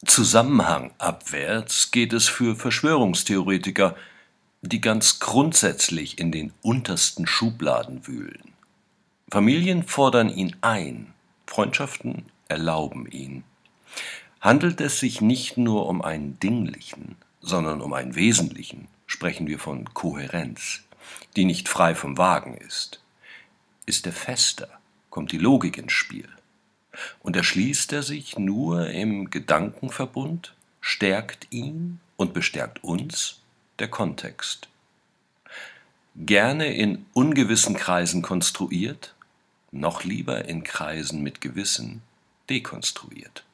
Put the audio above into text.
Zusammenhang abwärts geht es für Verschwörungstheoretiker, die ganz grundsätzlich in den untersten Schubladen wühlen. Familien fordern ihn ein, Freundschaften erlauben ihn. Handelt es sich nicht nur um einen Dinglichen, sondern um einen Wesentlichen, sprechen wir von Kohärenz, die nicht frei vom Wagen ist. Ist er fester, kommt die Logik ins Spiel. Und erschließt er sich nur im Gedankenverbund, stärkt ihn und bestärkt uns der Kontext. Gerne in ungewissen Kreisen konstruiert, noch lieber in Kreisen mit Gewissen dekonstruiert.